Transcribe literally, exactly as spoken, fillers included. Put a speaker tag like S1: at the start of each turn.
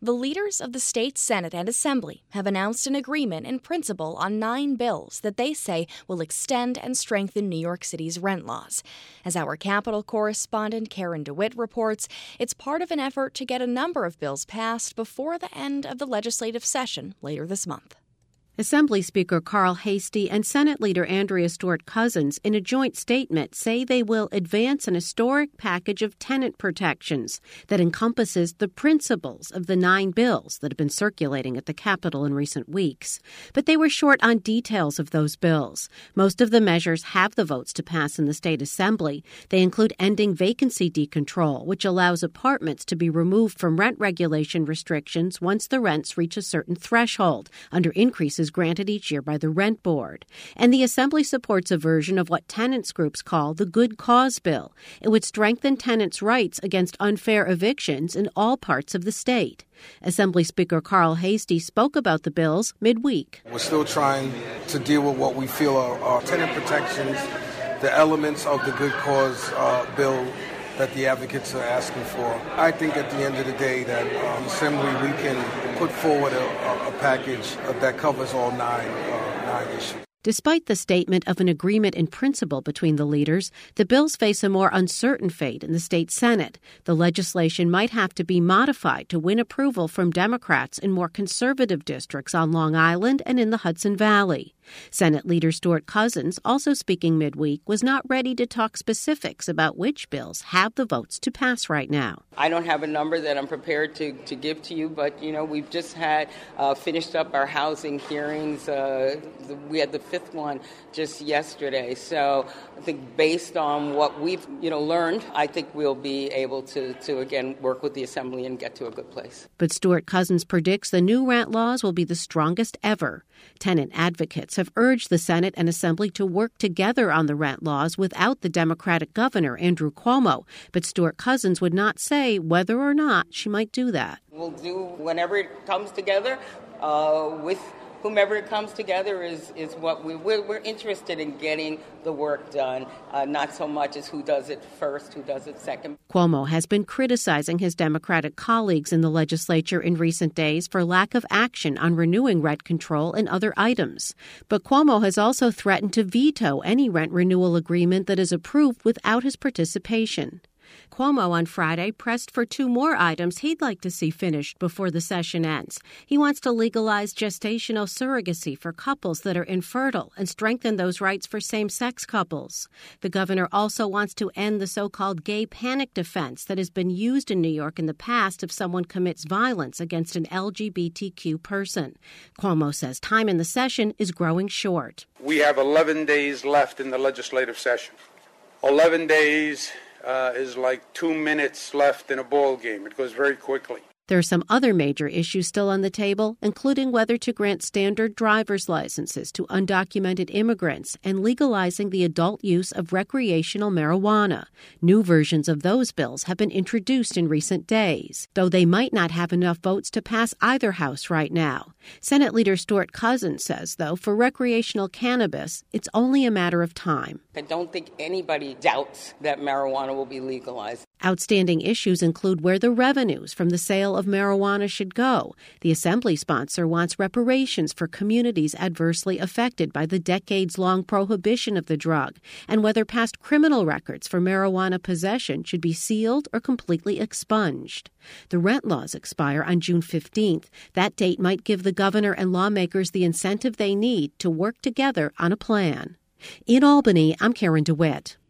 S1: The leaders of the state Senate and Assembly have announced an agreement in principle on nine bills that they say will extend and strengthen New York City's rent laws. As our Capitol correspondent Karen DeWitt reports, it's part of an effort to get a number of bills passed before the end of the legislative session later this month.
S2: Assembly Speaker Carl Heastie and Senate Leader Andrea Stewart-Cousins, in a joint statement, say they will advance an historic package of tenant protections that encompasses the principles of the nine bills that have been circulating at the Capitol in recent weeks. But they were short on details of those bills. Most of the measures have the votes to pass in the state assembly. They include ending vacancy decontrol, which allows apartments to be removed from rent regulation restrictions once the rents reach a certain threshold, under increases granted each year by the Rent Board. And the Assembly supports a version of what tenants groups call the Good Cause Bill. It would strengthen tenants' rights against unfair evictions in all parts of the state. Assembly Speaker Carl Heastie spoke about the bills midweek.
S3: We're still trying to deal with what we feel are, are tenant protections, the elements of the Good Cause uh, Bill that the advocates are asking for. I think at the end of the day that um, Assembly, we can put forward a, a, a package that covers all nine, uh, nine issues.
S2: Despite the statement of an agreement in principle between the leaders, the bills face a more uncertain fate in the state Senate. The legislation might have to be modified to win approval from Democrats in more conservative districts on Long Island and in the Hudson Valley. Senate Leader Stewart-Cousins, also speaking midweek, was not ready to talk specifics about which bills have the votes to pass right now.
S4: I don't have a number that I'm prepared to, to give to you, but, you know, we've just had uh, finished up our housing hearings. Uh, the, we had the fifth one just yesterday. So I think based on what we've, you know, learned, I think we'll be able to, to, again, work with the Assembly and get to a good place.
S2: But Stewart-Cousins predicts the new rent laws will be the strongest ever. Tenant advocates have urged the Senate and Assembly to work together on the rent laws without the Democratic governor, Andrew Cuomo. But Stewart-Cousins would not say whether or not she might do that.
S4: We'll do whenever it comes together uh, with whomever it comes together is, is what we, we're, we're interested in getting the work done, uh, not so much as who does it first, who does it second.
S2: Cuomo has been criticizing his Democratic colleagues in the legislature in recent days for lack of action on renewing rent control and other items. But Cuomo has also threatened to veto any rent renewal agreement that is approved without his participation. Cuomo on Friday pressed for two more items he'd like to see finished before the session ends. He wants to legalize gestational surrogacy for couples that are infertile and strengthen those rights for same-sex couples. The governor also wants to end the so-called gay panic defense that has been used in New York in the past if someone commits violence against an L G B T Q person. Cuomo says time in the session is growing short.
S5: We have eleven days left in the legislative session. eleven days Uh, is like two minutes left in a ball game. It goes very quickly.
S2: There are some other major issues still on the table, including whether to grant standard driver's licenses to undocumented immigrants and legalizing the adult use of recreational marijuana. New versions of those bills have been introduced in recent days, though they might not have enough votes to pass either house right now. Senate Leader Stewart-Cousins says, though, for recreational cannabis, it's only a matter of time.
S4: I don't think anybody doubts that marijuana will be legalized.
S2: Outstanding issues include where the revenues from the sale of marijuana should go. The Assembly sponsor wants reparations for communities adversely affected by the decades-long prohibition of the drug, and whether past criminal records for marijuana possession should be sealed or completely expunged. The rent laws expire on June fifteenth. That date might give the governor and lawmakers the incentive they need to work together on a plan. In Albany, I'm Karen DeWitt.